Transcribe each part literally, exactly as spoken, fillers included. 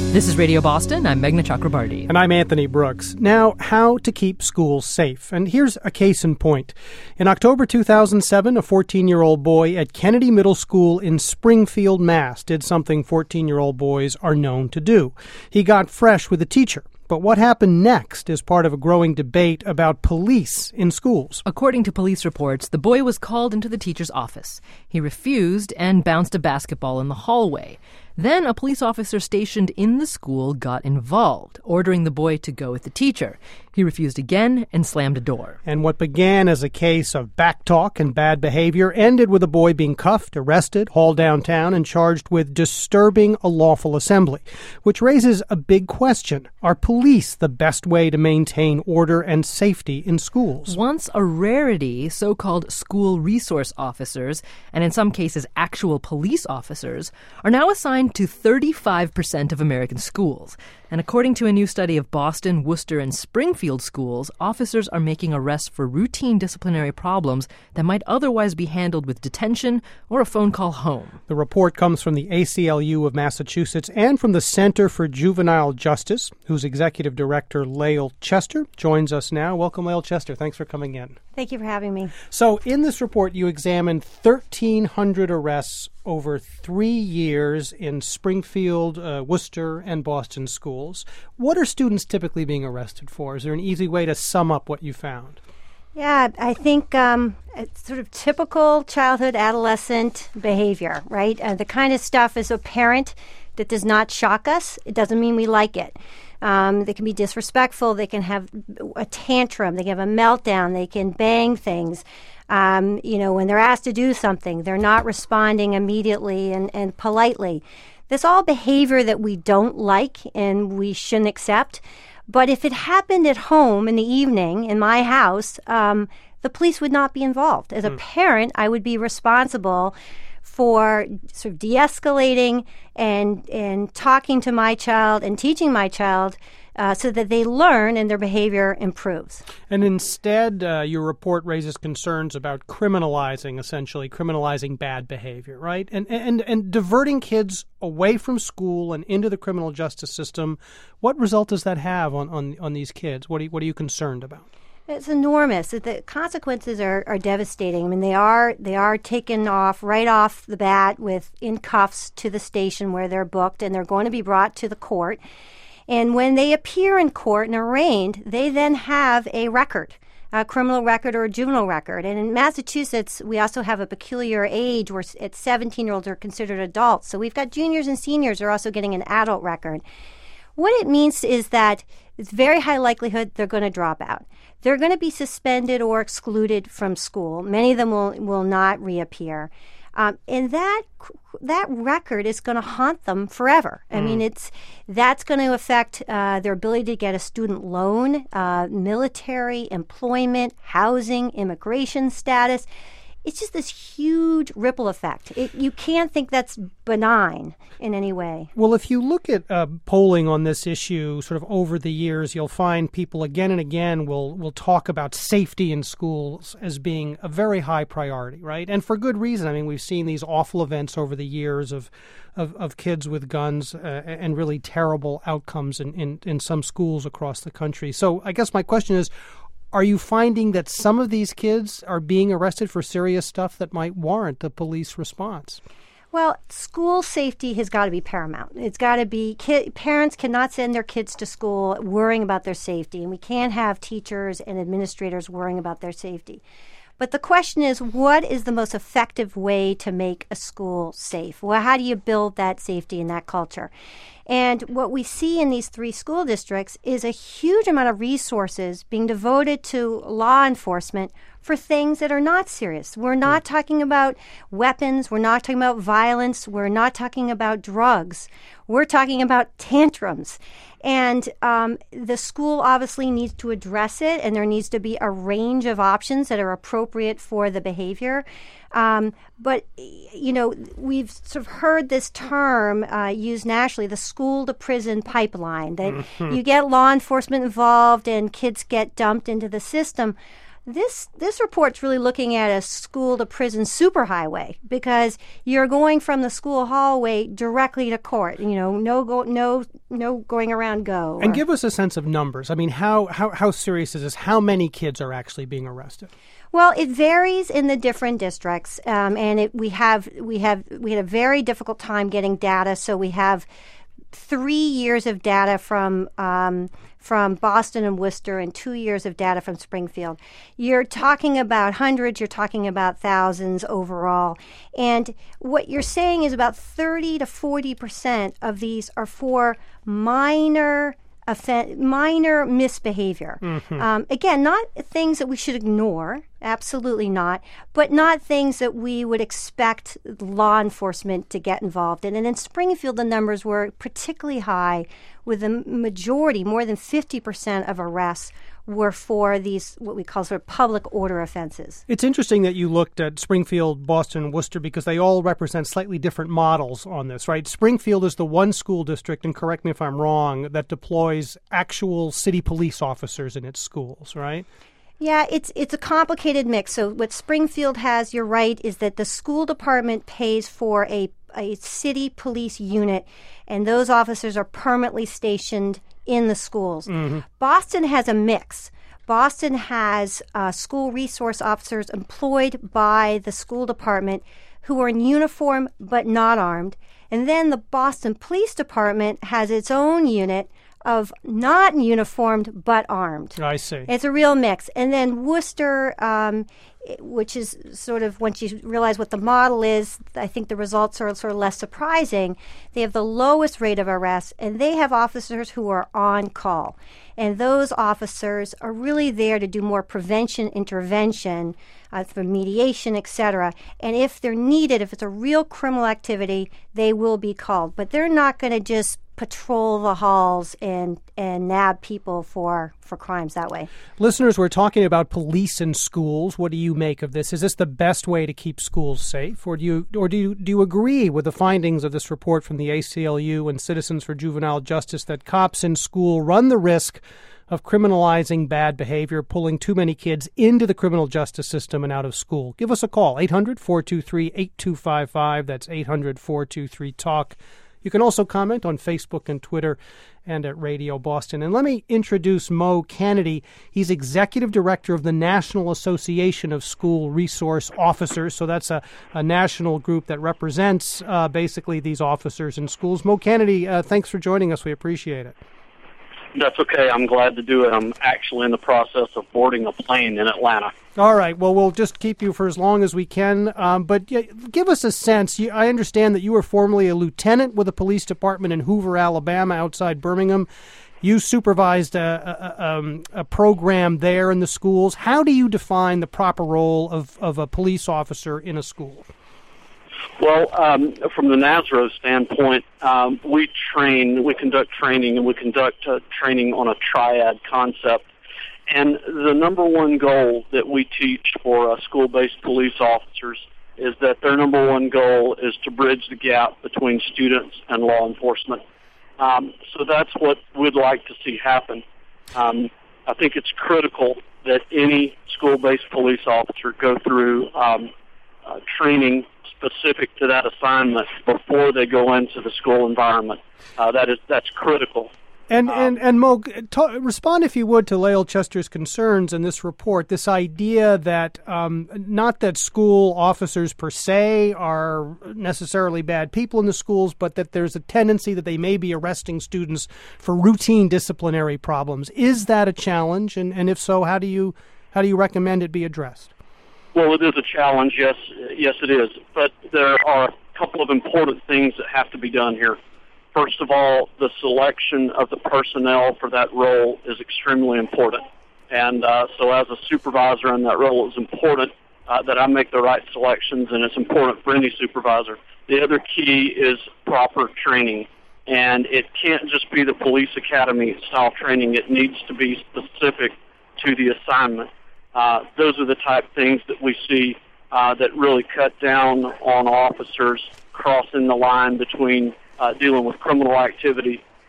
This is Radio Boston. I'm Meghna Chakrabarty. And I'm Anthony Brooks. Now, how to keep schools safe. And here's a case in point. In October two thousand seven, a fourteen-year-old boy at Kennedy Middle School in Springfield, Mass. did something fourteen-year-old boys are known to do. He got fresh with a teacher. But what happened next is part of a growing debate about police in schools. According to police reports, the boy was called into the teacher's office. He refused and bounced a basketball in the hallway. Then a police officer stationed in the school got involved, ordering the boy to go with the teacher. He refused again and slammed a door. And what began as a case of backtalk and bad behavior ended with a boy being cuffed, arrested, hauled downtown, and charged with disturbing a lawful assembly, which raises a big question. Are police the best way to maintain order and safety in schools? Once a rarity, so-called school resource officers, and in some cases actual police officers, are now assigned to thirty-five percent of American schools. And according to a new study of Boston, Worcester, and Springfield schools, officers are making arrests for routine disciplinary problems that might otherwise be handled with detention or a phone call home. The report comes from the A C L U of Massachusetts and from the Center for Juvenile Justice, whose executive director, Lael Chester, joins us now. Welcome, Lael Chester. Thanks for coming in. Thank you for having me. So in this report, you examined thirteen hundred arrests over three years in Springfield, uh, Worcester, and Boston schools. What are students typically being arrested for? Is there an easy way to sum up what you found? Yeah, I think um, it's sort of typical childhood, adolescent behavior, right? Uh, the kind of stuff as a parent that does not shock us. It doesn't mean we like it. Um, they can be disrespectful. They can have a tantrum. They can have a meltdown. They can bang things. Um, you know, when they're asked to do something, they're not responding immediately and, and politely. This all behavior that we don't like and we shouldn't accept. But if it happened at home in the evening in my house, um, the police would not be involved. As a mm. parent, I would be responsible for sort of de-escalating and and talking to my child and teaching my child uh, so that they learn and their behavior improves. And instead, uh, your report raises concerns about criminalizing, essentially, criminalizing bad behavior, right? And, and, and diverting kids away from school and into the criminal justice system. What result does that have on, on, on these kids? What are you, what are you concerned about? It's enormous. The consequences are, are devastating. I mean, they are they are taken off right off the bat with in cuffs to the station where they're booked, and they're going to be brought to the court. And when they appear in court and arraigned, they then have a record, a criminal record or a juvenile record. And in Massachusetts, we also have a peculiar age where at seventeen-year-olds are considered adults. So we've got juniors and seniors who are also getting an adult record. What it means is that it's very high likelihood they're going to drop out. They're going to be suspended or excluded from school. Many of them will will not reappear. Um, and that that record is going to haunt them forever. I mm. mean, it's that's going to affect uh, their ability to get a student loan, uh, military, employment, housing, immigration status. It's just this huge ripple effect. It, you can't think that's benign in any way. Well, if you look at uh, polling on this issue sort of over the years, you'll find people again and again will, will talk about safety in schools as being a very high priority, right? And for good reason. I mean, we've seen these awful events over the years of of, of kids with guns uh, and really terrible outcomes in, in, in some schools across the country. So I guess my question is, are you finding that some of these kids are being arrested for serious stuff that might warrant a police response? Well, school safety has got to be paramount. It's got to be, ki- parents cannot send their kids to school worrying about their safety, and we can't have teachers and administrators worrying about their safety. But the question is, what is the most effective way to make a school safe? Well, how do you build that safety and that culture? And what we see in these three school districts is a huge amount of resources being devoted to law enforcement for things that are not serious. We're not talking about weapons. We're not talking about violence. We're not talking about drugs. We're talking about tantrums. And um, the school obviously needs to address it, and there needs to be a range of options that are appropriate for the behavior. Um, but, you know, we've sort of heard this term uh, used nationally, the school-to-prison pipeline, that mm-hmm. you get law enforcement involved and kids get dumped into the system. This this report's really looking at a school-to-prison superhighway because you're going from the school hallway directly to court. You know, no go, no no going around go. And or, give us a sense of numbers. I mean, how, how, how serious is this? How many kids are actually being arrested? Well, it varies in the different districts, um, and it, we have we have we had a very difficult time getting data. So we have three years of data from um, from Boston and Worcester, and two years of data from Springfield. You're talking about hundreds. You're talking about thousands overall, and what you're saying is about thirty to forty percent of these are for minor. Offen- minor misbehavior. Mm-hmm. Um, again, not things that we should ignore, absolutely not, but not things that we would expect law enforcement to get involved in. And in Springfield, the numbers were particularly high, with the majority, more than fifty percent of arrests were for these, what we call sort of public order offenses. It's interesting that you looked at Springfield, Boston, and Worcester because they all represent slightly different models on this, right? Springfield is the one school district, and correct me if I'm wrong, that deploys actual city police officers in its schools, right? Yeah, it's it's a complicated mix. So what Springfield has, you're right, is that the school department pays for a, a city police unit, and those officers are permanently stationed in the schools. Mm-hmm. Boston has a mix. Boston has uh, school resource officers employed by the school department who are in uniform but not armed. And then the Boston Police Department has its own unit of not uniformed but armed. I see. It's a real mix. And then Worcester, um, which is sort of, once you realize what the model is, I think the results are sort of less surprising. They have the lowest rate of arrests, and they have officers who are on call. And those officers are really there to do more prevention, intervention, uh, for mediation, et cetera. And if they're needed, if it's a real criminal activity, they will be called. But they're not going to just patrol the halls and and nab people for for crimes that way. Listeners, we're talking about police in schools. What do you make of this? Is this the best way to keep schools safe, or do you or do you do you agree with the findings of this report from the A C L U and Citizens for Juvenile Justice that cops in school run the risk of criminalizing bad behavior, pulling too many kids into the criminal justice system and out of school? Give us a call, eight hundred, four two three, eight two five five. That's eight hundred, four two three, talk. You can also comment on Facebook and Twitter and at Radio Boston. And let me introduce Mo Kennedy. He's Executive Director of the National Association of School Resource Officers. So that's a, a national group that represents uh, basically these officers in schools. Mo Kennedy, uh, thanks for joining us. We appreciate it. That's okay. I'm glad to do it. I'm actually in the process of boarding a plane in Atlanta. All right. Well, we'll just keep you for as long as we can. Um, but yeah, give us a sense. You, I understand that you were formerly a lieutenant with the police department in Hoover, Alabama, outside Birmingham. You supervised a, a, um, a program there in the schools. How do you define the proper role of, of a police officer in a school? Well, um, from the NASRO standpoint, um, we train, we conduct training, and we conduct uh, training on a triad concept. And the number one goal that we teach for uh, school-based police officers is that their number one goal is to bridge the gap between students and law enforcement. Um, so that's what we'd like to see happen. Um, I think it's critical that any school-based police officer go through um, uh, training specific to that assignment before they go into the school environment. Uh, that is that's critical. And and and Mo, ta- respond if you would to Lael Chester's concerns in this report. This idea that um, not that school officers per se are necessarily bad people in the schools, but that there's a tendency that they may be arresting students for routine disciplinary problems. Is that a challenge? And and if so, how do you how do you recommend it be addressed? Well, it is a challenge, yes, yes it is. But there are a couple of important things that have to be done here. First of all, the selection of the personnel for that role is extremely important. And uh, so as a supervisor in that role, it's important uh, that I make the right selections, and it's important for any supervisor. The other key is proper training. And it can't just be the police academy style training. It needs to be specific to the assignment. Uh, those are the type of things that we see uh, that really cut down on officers crossing the line between uh, dealing with criminal activity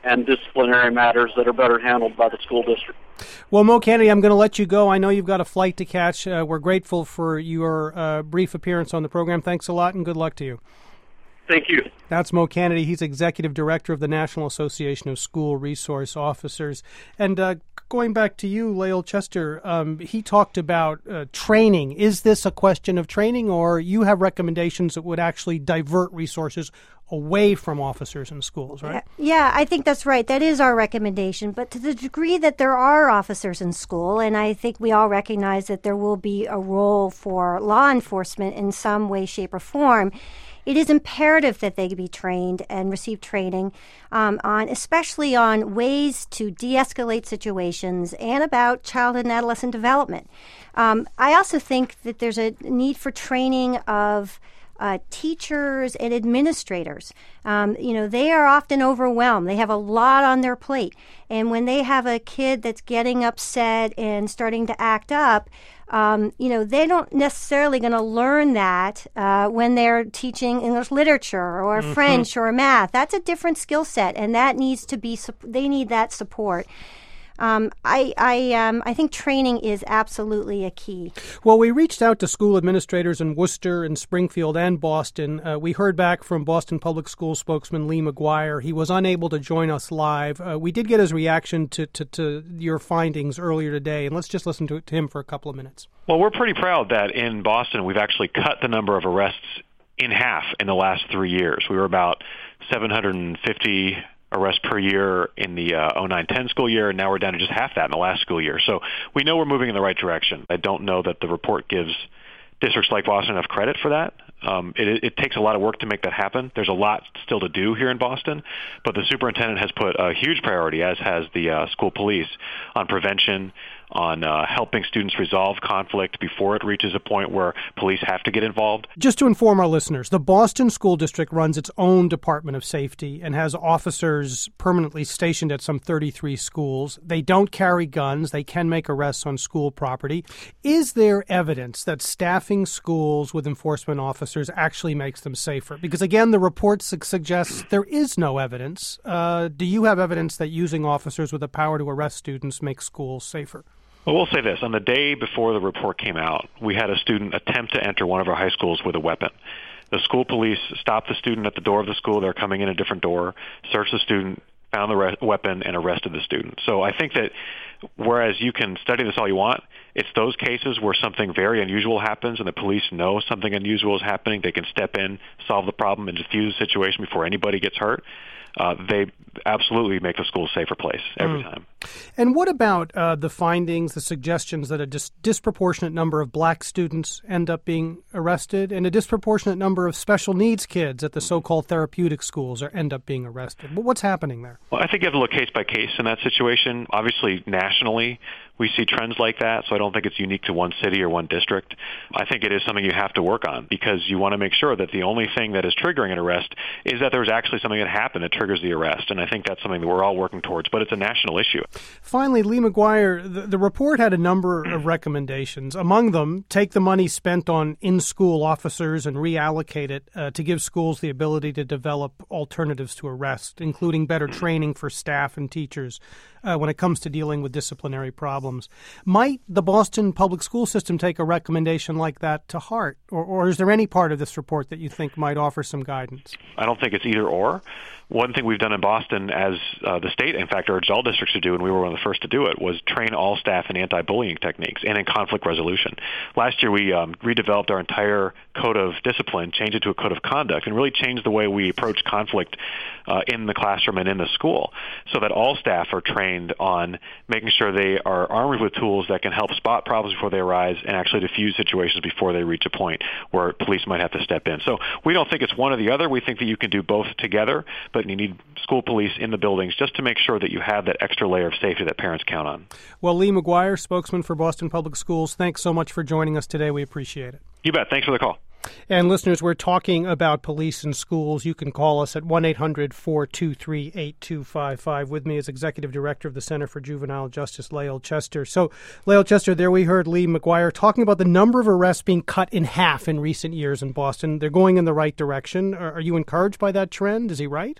and disciplinary matters that are better handled by the school district. Well, Mo Kennedy, I'm going to let you go. I know you've got a flight to catch. Uh, we're grateful for your uh, brief appearance on the program. Thanks a lot, and good luck to you. Thank you. That's Mo Kennedy. He's Executive Director of the National Association of School Resource Officers. And uh, going back to you, Lael Chester, um, he talked about uh, training. Is this a question of training, or you have recommendations that would actually divert resources away from officers in schools, right? Yeah, I think that's right. That is our recommendation. But to the degree that there are officers in school, and I think we all recognize that there will be a role for law enforcement in some way, shape, or form, it is imperative that they be trained and receive training um, on, especially on ways to de-escalate situations and about child and adolescent development. Um, I also think that there's a need for training of Uh, teachers and administrators. Um, you know, they are often overwhelmed. They have a lot on their plate. And when they have a kid that's getting upset and starting to act up, um, you know, they don't necessarily going to learn that uh, when they're teaching English literature or mm-hmm. French or math. That's a different skill set, and that needs to be, they need that support. Um, I I, um, I think training is absolutely a key. Well, we reached out to school administrators in Worcester and Springfield and Boston. Uh, we heard back from Boston Public School spokesman Lee McGuire. He was unable to join us live. Uh, we did get his reaction to, to, to your findings earlier today, and let's just listen to, to him for a couple of minutes. Well, we're pretty proud that in Boston we've actually cut the number of arrests in half in the last three years. We were about seven hundred fifty arrests per year in the uh, oh nine ten school year, and now we're down to just half that in the last school year. So we know we're moving in the right direction. I don't know that the report gives districts like Boston enough credit for that. Um, it, it takes a lot of work to make that happen. There's a lot still to do here in Boston, but the superintendent has put a huge priority, as has the uh, school police, on prevention, on uh, helping students resolve conflict before it reaches a point where police have to get involved. Just to inform our listeners, the Boston School District runs its own Department of Safety and has officers permanently stationed at some thirty-three schools. They don't carry guns. They can make arrests on school property. Is there evidence that staffing schools with enforcement officers actually makes them safer? Because, again, the report su- suggests there is no evidence. Uh, do you have evidence that using officers with the power to arrest students makes schools safer? Well, we'll say this. On the day before the report came out, we had a student attempt to enter one of our high schools with a weapon. The school police stopped the student at the door of the school. They're coming in a different door, searched the student, found the re- weapon, and arrested the student. So I think that whereas you can study this all you want, it's those cases where something very unusual happens and the police know something unusual is happening. They can step in, solve the problem, and diffuse the situation before anybody gets hurt. Uh, they absolutely make the school a safer place every mm. time. And what about uh, the findings, the suggestions that a dis- disproportionate number of black students end up being arrested and a disproportionate number of special needs kids at the so-called therapeutic schools are end up being arrested? What's happening there? Well, I think you have to look case by case in that situation. Obviously, nationally, we see trends like that, so I don't think it's unique to one city or one district. I think it is something you have to work on because you want to make sure that the only thing that is triggering an arrest is that there's actually something that happened that triggers the arrest, and I think that's something that we're all working towards, but it's a national issue. Finally, Lee McGuire, the, the report had a number of recommendations. Among them, take the money spent on in-school officers and reallocate it uh, to give schools the ability to develop alternatives to arrest, including better training for staff and teachers uh, when it comes to dealing with disciplinary problems. Might the Boston public school system take a recommendation like that to heart, or, or is there any part of this report that you think might offer some guidance? I don't think it's either or. One thing we've done in Boston, as uh, the state, in fact, urged all districts to do, and we were one of the first to do it, was train all staff in anti-bullying techniques and in conflict resolution. Last year, we um, redeveloped our entire code of discipline, changed it to a code of conduct, and really changed the way we approach conflict uh, in the classroom and in the school, so that all staff are trained on making sure they are armed with tools that can help spot problems before they arise and actually diffuse situations before they reach a point where police might have to step in. So we don't think it's one or the other. We think that you can do both together, but you need school police in the buildings just to make sure that you have that extra layer of safety that parents count on. Well, Lee McGuire, spokesman for Boston Public Schools, thanks so much for joining us today. We appreciate it. You bet. Thanks for the call. And listeners, we're talking about police in schools. You can call us at one eight hundred four two three eight two five five. With me is Executive Director of the Center for Juvenile Justice, Lael Chester. So, Lael Chester, there we heard Lee McGuire talking about the number of arrests being cut in half in recent years in Boston. They're going in the right direction. Are, are you encouraged by that trend? Is he right?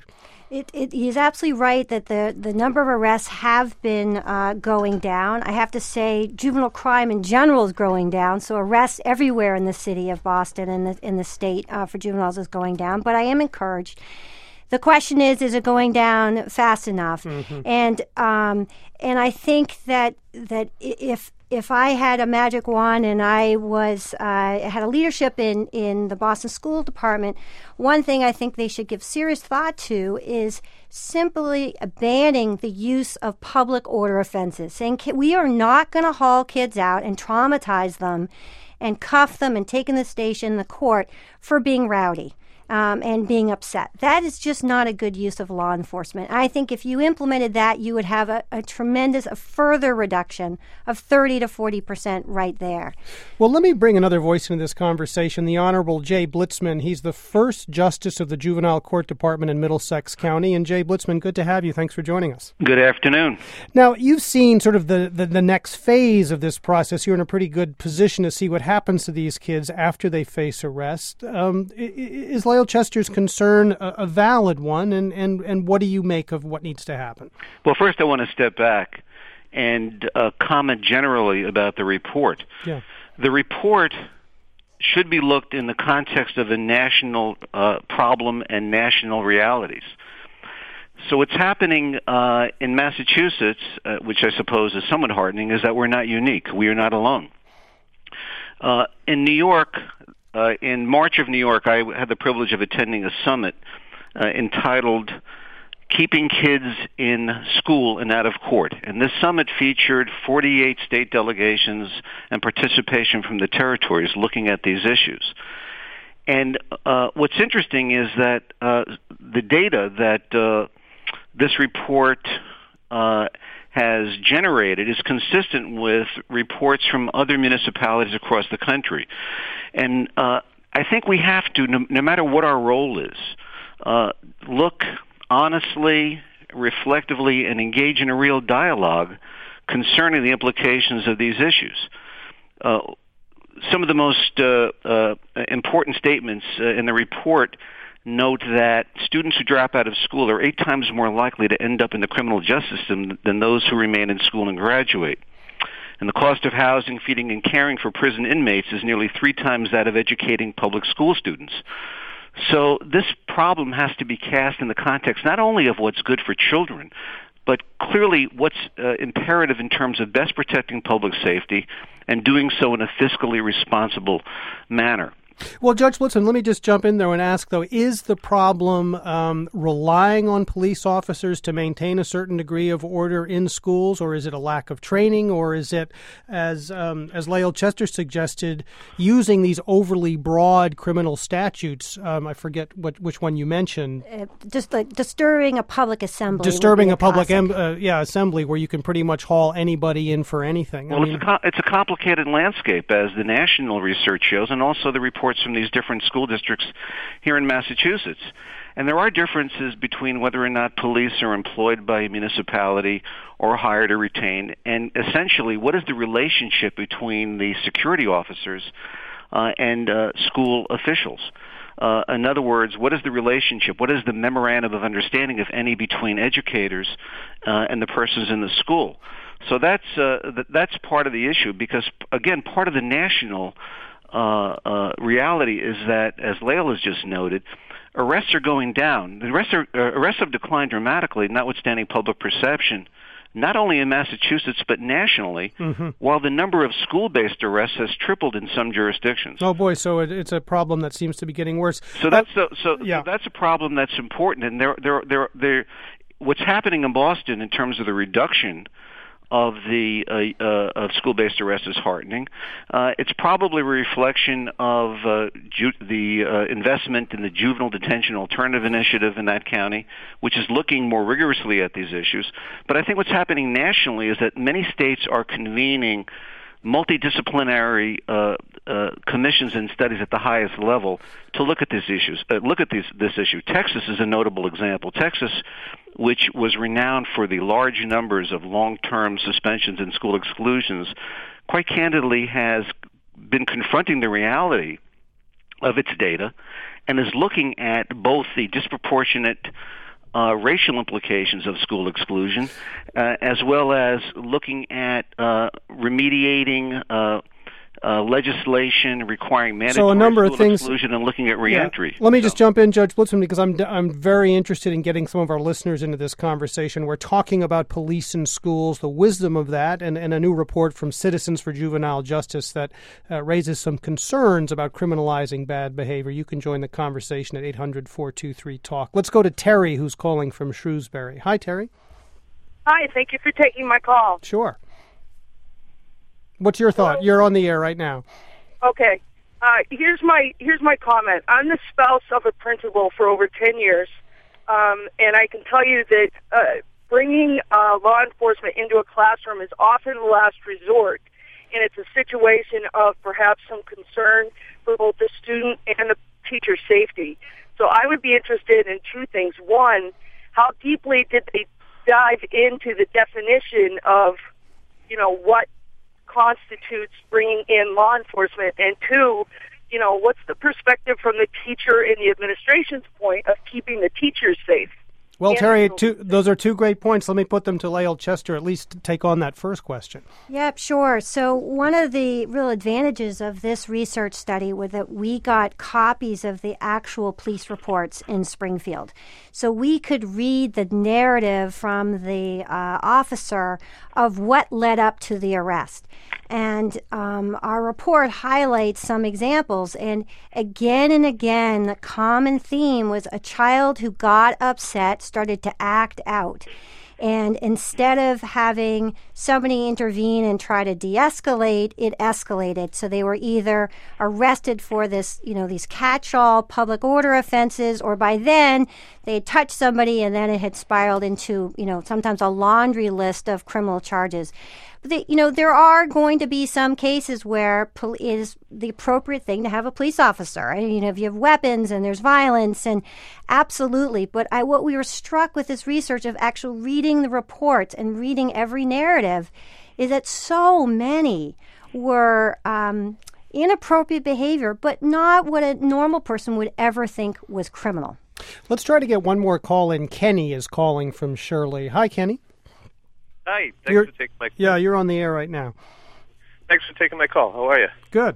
It, it, he's absolutely right that the, the number of arrests have been uh, going down. I have to say juvenile crime in general is going down, so arrests everywhere in the city of Boston and the, in the state uh, for juveniles is going down, but I am encouraged. The question is, is it going down fast enough? Mm-hmm. And um, and I think that that if if I had a magic wand and I was uh, had a leadership in, in the Boston School Department, one thing I think they should give serious thought to is simply banning the use of public order offenses. Saying we are not going to haul kids out and traumatize them and cuff them and take in the station, the court, for being rowdy. Um, and being upset. That is just not a good use of law enforcement. I think if you implemented that, you would have a, a tremendous, a further reduction of thirty to forty percent right there. Well, let me bring another voice into this conversation, the Honorable Jay Blitzman. He's the first Justice of the Juvenile Court Department in Middlesex County. And Jay Blitzman, good to have you. Thanks for joining us. Good afternoon. Now, you've seen sort of the, the, the next phase of this process. You're in a pretty good position to see what happens to these kids after they face arrest. Um, is Lael Chester's concern a, a valid one, and, and, and what do you make of what needs to happen? Well, first I want to step back and uh, comment generally about the report. Yeah. The report should be looked in the context of a national uh, problem and national realities. So what's happening uh, in Massachusetts, uh, which I suppose is somewhat heartening, is that we're not unique. We are not alone. Uh, in New York, Uh, in March of New York, I had the privilege of attending a summit uh, entitled Keeping Kids in School and Out of Court. And this summit featured forty-eight state delegations and participation from the territories looking at these issues. And uh, what's interesting is that uh, the data that uh, this report uh, has generated is consistent with reports from other municipalities across the country. And uh, I think we have to, no, no matter what our role is, uh, look honestly, reflectively, and engage in a real dialogue concerning the implications of these issues. Uh, some of the most uh, uh, important statements uh, in the report note that students who drop out of school are eight times more likely to end up in the criminal justice system than those who remain in school and graduate. And the cost of housing, feeding, and caring for prison inmates is nearly three times that of educating public school students. So this problem has to be cast in the context not only of what's good for children, but clearly what's uh, imperative in terms of best protecting public safety and doing so in a fiscally responsible manner. Well, Judge Blitzman, let me just jump in there and ask, though, is the problem um, relying on police officers to maintain a certain degree of order in schools, or is it a lack of training, or is it, as um, as Lael Chester suggested, using these overly broad criminal statutes? Um, I forget what which one you mentioned. Uh, just like disturbing a public assembly. Disturbing a public em- uh, yeah assembly where you can pretty much haul anybody in for anything. Well, I mean, it's, a co- it's a complicated landscape, as the national research shows, and also the report from these different school districts here in Massachusetts. And there are differences between whether or not police are employed by a municipality or hired or retained, and essentially what is the relationship between the security officers uh, and uh, school officials. Uh, in other words, what is the relationship? What is the memorandum of understanding, if any, between educators uh, and the persons in the school? So that's uh, th- that's part of the issue, because, again, part of the national Uh, uh, reality is that, as Lael has just noted, arrests are going down. The arrests, are, uh, arrests have declined dramatically, notwithstanding public perception, not only in Massachusetts but nationally, mm-hmm. while the number of school-based arrests has tripled in some jurisdictions. Oh boy, so it, it's a problem that seems to be getting worse. So that's so, so, yeah. so that's a problem that's important, and there, there, there, there. What's happening in Boston in terms of the reduction of the uh, uh, of school-based arrests is heartening. Uh, it's probably a reflection of uh, ju- the uh, investment in the Juvenile Detention Alternative Initiative in that county, which is looking more rigorously at these issues. But I think what's happening nationally is that many states are convening multidisciplinary uh, uh, commissions and studies at the highest level to look at these issues. Uh, look at these, this issue. Texas is a notable example. Texas, which was renowned for the large numbers of long-term suspensions and school exclusions, quite candidly has been confronting the reality of its data and is looking at both the disproportionate uh, racial implications of school exclusion, uh, as well as looking at uh, remediating uh, uh, legislation requiring mandatory so a number school of things, exclusion and looking at reentry. Yeah. Let me so. just jump in, Judge Blitzman, because I'm I'm very interested in getting some of our listeners into this conversation. We're talking about police in schools, the wisdom of that, and, and a new report from Citizens for Juvenile Justice that uh, raises some concerns about criminalizing bad behavior. You can join the conversation at eight hundred, four two three, talk. Let's go to Terry, who's calling from Shrewsbury. Hi, Terry. Hi, thank you for taking my call. Sure. What's your thought? You're on the air right now. Okay. Uh, here's my here's my comment. I'm the spouse of a principal for over ten years, um, and I can tell you that uh, bringing uh, law enforcement into a classroom is often the last resort, and it's a situation of perhaps some concern for both the student and the teacher's safety. So I would be interested in two things. One, how deeply did they dive into the definition of, you know, what constitutes bringing in law enforcement, and two, you know, what's the perspective from the teacher and the administration's point of keeping the teachers safe? Well, Terry, two, those are two great points. Let me put them to Lael Chester, at least to take on that first question. Yep, sure. So one of the real advantages of this research study was that we got copies of the actual police reports in Springfield. So we could read the narrative from the uh, officer of what led up to the arrest. And um, our report highlights some examples. And again and again, the common theme was a child who got upset started to act out. And instead of having somebody intervene and try to de-escalate, it escalated. So they were either arrested for this, you know, these catch-all public order offenses, or by then they had touched somebody and then it had spiraled into, you know, sometimes a laundry list of criminal charges. But they, you know, there are going to be some cases where pol- it is the appropriate thing to have a police officer. And, you know, if you have weapons and there's violence, and absolutely. But I, what we were struck with this research of actually reading the reports and reading every narrative is that so many were um, inappropriate behavior, but not what a normal person would ever think was criminal. Let's try to get one more call in. Kenny is calling from Shirley. Hi, Kenny. Hi, thanks you're, for taking my call. Yeah, you're on the air right now. Thanks for taking my call. How are you? Good.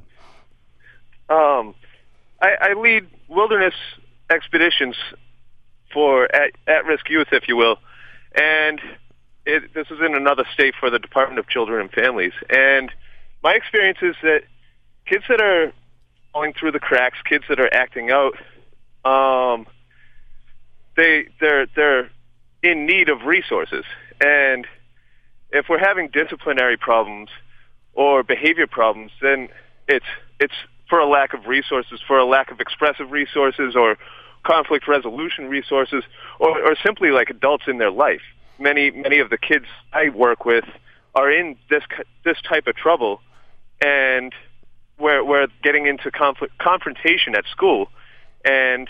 Um, I, I lead wilderness expeditions for at, at-risk youth, if you will, and it, this is in another state for the Department of Children and Families. And my experience is that kids that are falling through the cracks, kids that are acting out, um, they they're they're in need of resources. And if we're having disciplinary problems or behavior problems, then it's it's for a lack of resources, for a lack of expressive resources or conflict resolution resources, or, or simply like adults in their life. Many many of the kids I work with are in this this type of trouble, and we're we're getting into conflict confrontation at school, and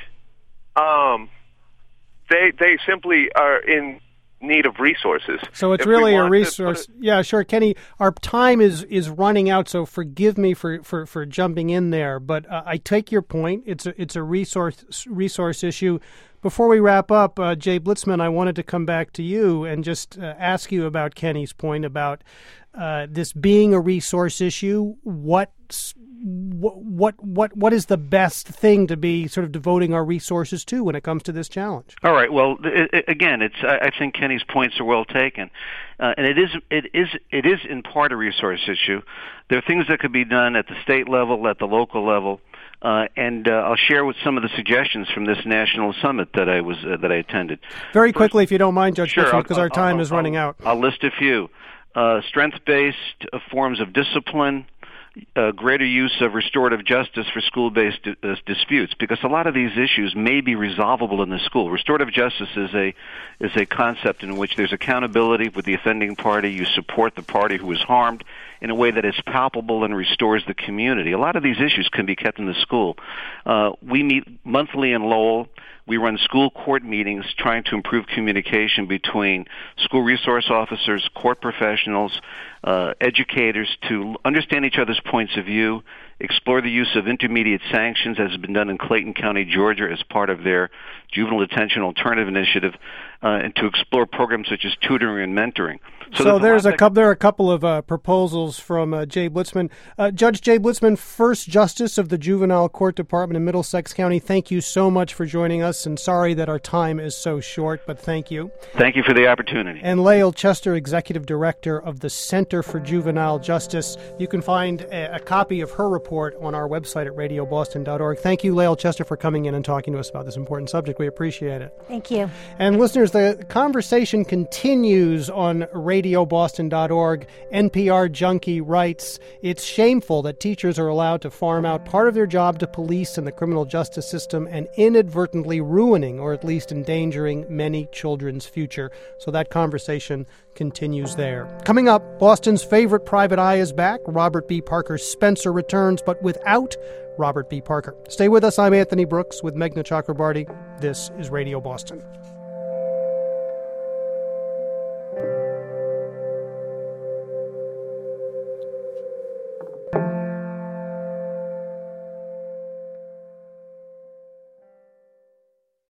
um, they they simply are in need of resources. So it's if really a it, resource. Yeah, sure. Kenny, our time is is running out, so forgive me for, for, for jumping in there, but uh, I take your point. It's a, it's a resource resource issue. Before we wrap up, uh, Jay Blitzman, I wanted to come back to you and just uh, ask you about Kenny's point about uh, this being a resource issue. What what what what is the best thing to be sort of devoting our resources to when it comes to this challenge? All right. Well, it, it, again, it's I think Kenny's points are well taken, uh, and it is it is it is in part a resource issue. There are things that could be done at the state level, at the local level. Uh, and uh, I'll share with some of the suggestions from this national summit that I was uh, that I attended. Very quickly, if you don't mind, Judge Sure, Blitzman, because our time I'll, is running I'll, out. I'll list a few. Uh, strength-based uh, forms of discipline, uh, greater use of restorative justice for school-based di- uh, disputes, because a lot of these issues may be resolvable in the school. Restorative justice is a is a concept in which there's accountability with the offending party. You support the party who is harmed in a way that is palpable and restores the community. A lot of these issues can be kept in the school. Uh, we meet monthly in Lowell. We run school court meetings trying to improve communication between school resource officers, court professionals, uh, educators, to understand each other's points of view, explore the use of intermediate sanctions, as has been done in Clayton County, Georgia, as part of their juvenile detention alternative initiative, uh, and to explore programs such as tutoring and mentoring. So, So, there's, there's a a lot couple. There are a couple of uh, proposals from uh, Jay Blitzman. Uh, Judge Jay Blitzman, First Justice of the Juvenile Court Department in Middlesex County. Thank you so much for joining us, and sorry that our time is so short, but thank you. Thank you for the opportunity. And Lael Chester, Executive Director of the Center for Juvenile Justice. You can find a, a copy of her report on our website at radio boston dot org. Thank you, Lael Chester, for coming in and talking to us about this important subject. We appreciate it. Thank you. And listeners, the conversation continues on radio boston dot org. N P R Junkie writes, "It's shameful that teachers are allowed to farm out part of their job to police and the criminal justice system and inadvertently ruining or at least endangering many children's future." So that conversation continues there. Coming up, Boston's favorite private eye is back. Robert B. Parker's Spencer returns, but without Robert B. Parker. Stay with us. I'm Anthony Brooks with Meghna Chakrabarty. This is Radio Boston.